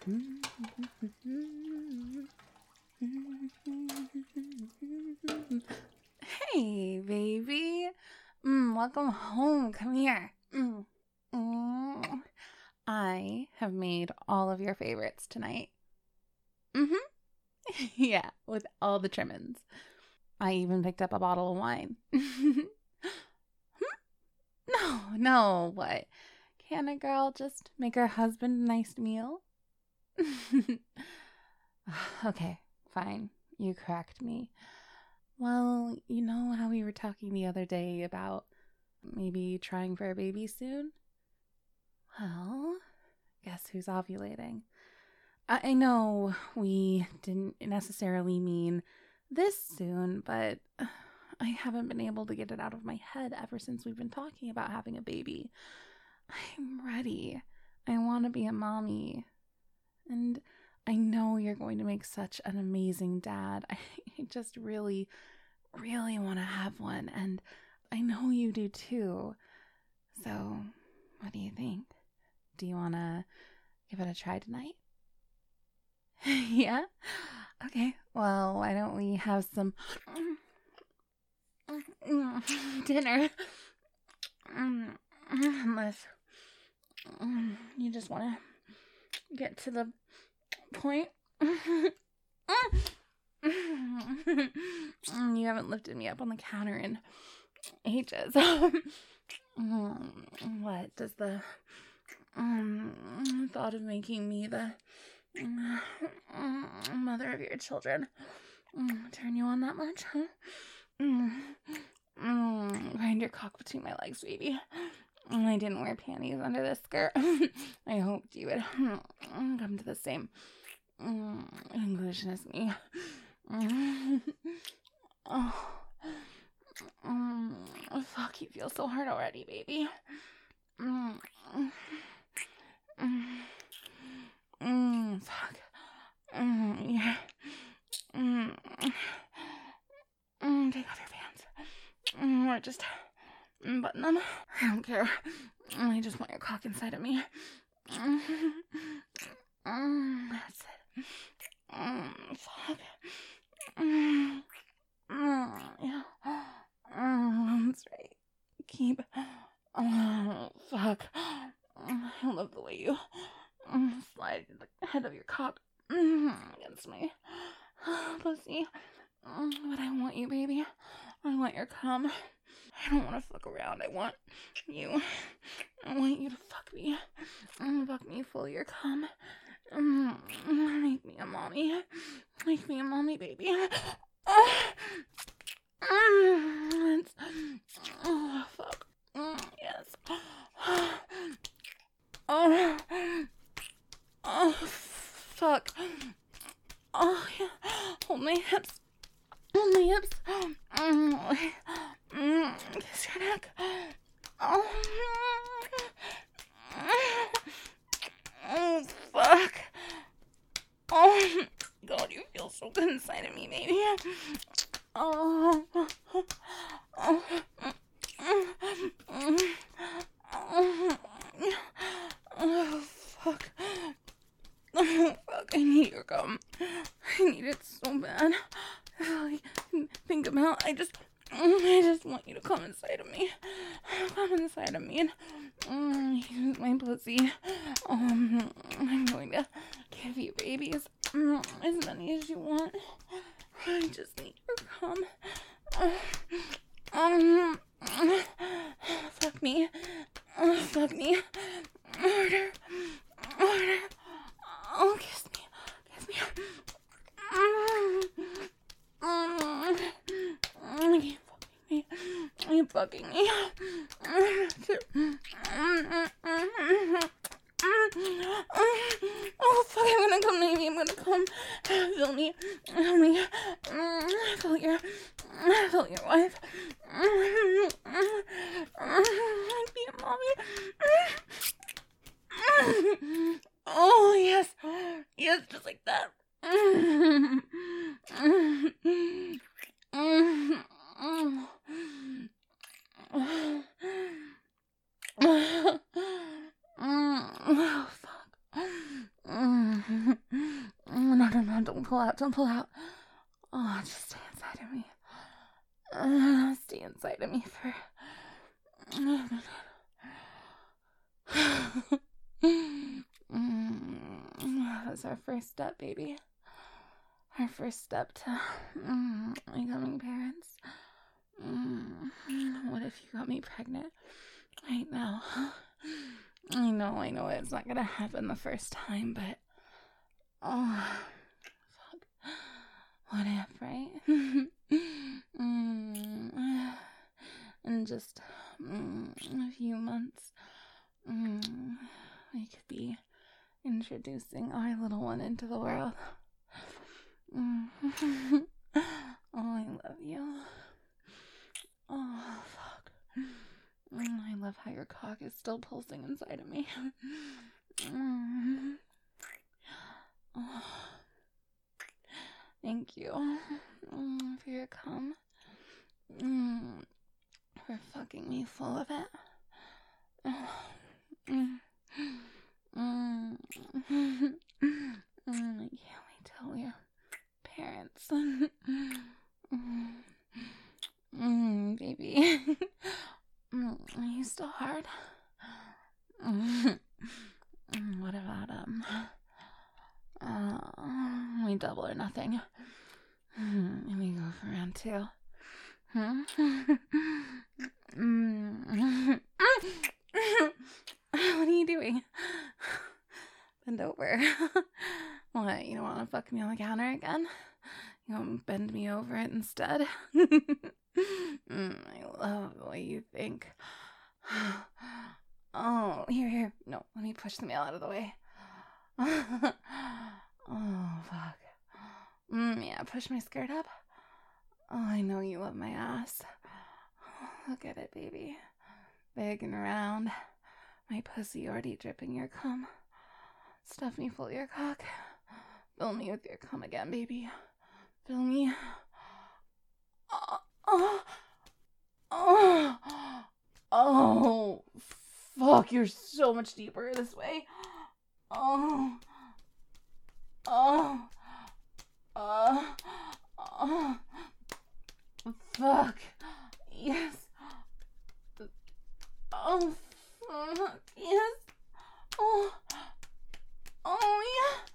Hey, baby. Welcome home. Come here. I have made all of your favorites tonight. Yeah, with all the trimmings. I even picked up a bottle of wine. No, what? Can a girl just make her husband a nice meal? Okay, fine. You correct me. Well, you know how we were talking the other day about maybe trying for a baby soon? Well, guess who's ovulating? I know we didn't necessarily mean this soon, but I haven't been able to get it out of my head ever since we've been talking about having a baby. I'm ready. I want to be a mommy. And I know you're going to make such an amazing dad. I just really, really want to have one. And I know you do too. So, what do you think? Do you want to give it a try tonight? Yeah? Okay, well, why don't we have some dinner? Unless you just want to get to the point. You haven't lifted me up on the counter in ages. What does the thought of making me the mother of your children turn you on that much, huh? Grind your cock between my legs, baby. I didn't wear panties under this skirt. I hoped you would come to the same conclusion as me. Fuck, you feel so hard already, baby. Fuck. Yeah. Take off your pants. Or just button them. I don't care. I just want your cock inside of me. That's it. Fuck. Yeah. That's right. Keep. Oh, fuck. I love the way you slide the head of your cock against my pussy. But I want you, baby. I want your cum. I don't want to fuck around. I want you. I want you to fuck me. Fuck me full of your cum. Make me a mommy. Make me a mommy, baby. Fuck. Yes. Fuck. Oh, yeah. Hold my hips. Hold my hips. Kiss your neck. Oh, fuck. Oh, God, you feel so good inside of me, baby. Oh, fuck. Oh, fuck, I need your cum. I need it so bad. I think about, I just want you to come inside of me. Come inside of me and use my pussy. I'm going to give you babies as many as you want. I just need your cum. Fuck me. Fuck me. Order. Oh, kiss me. Kiss me. You're fucking me. Oh, fuck, I'm gonna come, baby. I'm gonna come. Feel me. Feel me. Feel your wife. I'd be a mommy. Oh, yes. Yes, just like that. Oh, fuck. Don't pull out. Don't pull out. Oh, just stay inside of me. Stay inside of me for... That's our first step, baby. Our first step to becoming parents. What if you got me pregnant right now? I know it's not gonna happen the first time, but oh, fuck. What if, right? In just a few months, we could be introducing our little one into the world. Oh, I love you. Oh, fuck. I love how your cock is still pulsing inside of me. Oh, thank you for your cum. For fucking me full of it. I can't wait till we're parents. Baby. Are you still hard? What about we double or nothing? And we go for round 2. What are you doing? Bend over. What, you don't want to fuck me on the counter again? You want to bend me over it instead? I love the way you think. Oh, here. No, let me push the mail out of the way. Oh, fuck. Yeah, push my skirt up. Oh, I know you love my ass. Look at it, baby. Big and round. My pussy already dripping your cum. Stuff me full of your cock. Fill me with your cum again, baby. Fill me. Oh, fuck, you're so much deeper this way. Fuck. Yes. Oh, fuck. Yes. Oh, yeah.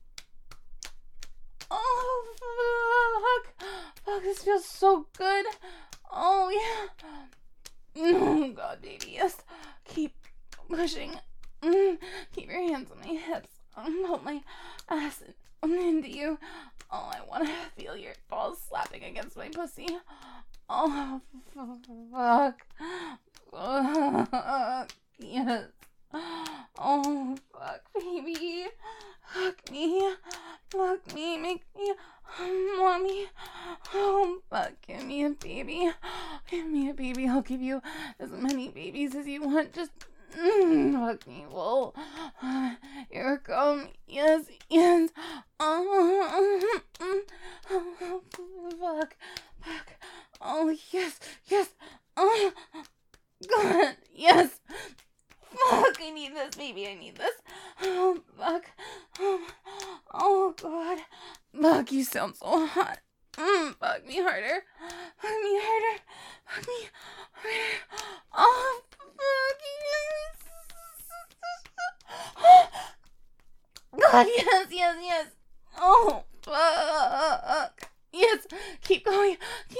Oh, fuck. Fuck, this feels so good. Oh, yeah. Oh, God, baby, yes. Keep pushing. Keep your hands on my hips. Hold my ass into you. Oh, I want to feel your balls slapping against my pussy. Oh, fuck. Fuck. Yes. Oh, fuck, baby. Fuck me. Fuck me. Make me mommy. Oh, fuck. Give me a baby. Give me a baby. I'll give you as many babies as you want. Just fuck me. Well, here it comes. Yes. Oh, fuck. Oh, yes. Oh, God. Yes. Fuck, I need this, baby. I need this. Oh, fuck. Oh, God. Fuck, you sound so hot. Fuck me harder. Oh, fuck, yes. God, yes. Oh, fuck. Yes, keep going.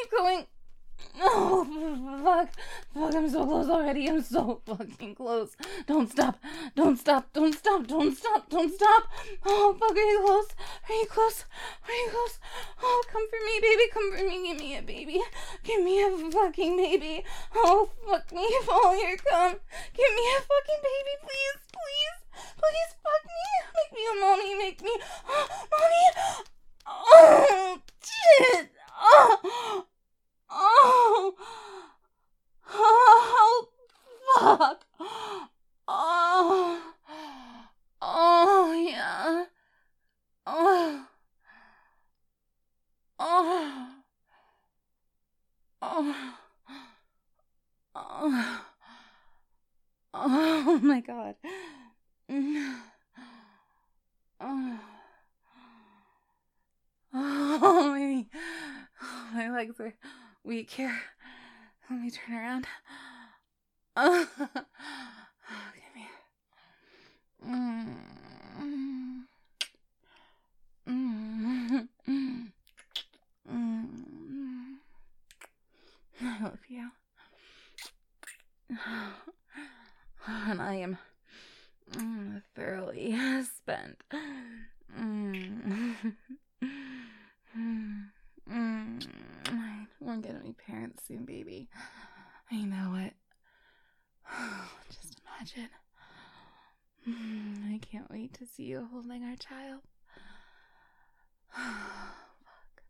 Oh, fuck, I'm so close already. I'm so fucking close. Don't stop. Oh, fuck, are you close? Oh, come for me, baby. Give me a baby. Give me a fucking baby. Oh, fuck me. Oh, here it comes. Give me a fucking baby, please. Please, fuck me. Make me a mommy. Mommy. Oh, shit. Oh, fuck. Yeah. Oh my God. legs are weak here. Let me turn around. Oh, come here. I love you. And I am thoroughly spent. We're gonna be parents soon, baby. I know it. Just imagine. I can't wait to see you holding our child. Fuck.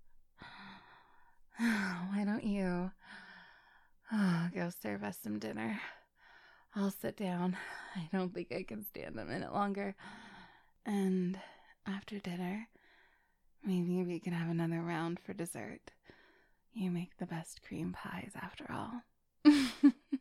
Why don't you go serve us some dinner? I'll sit down. I don't think I can stand a minute longer. And after dinner, maybe we can have another round for dessert. You make the best cream pies after all.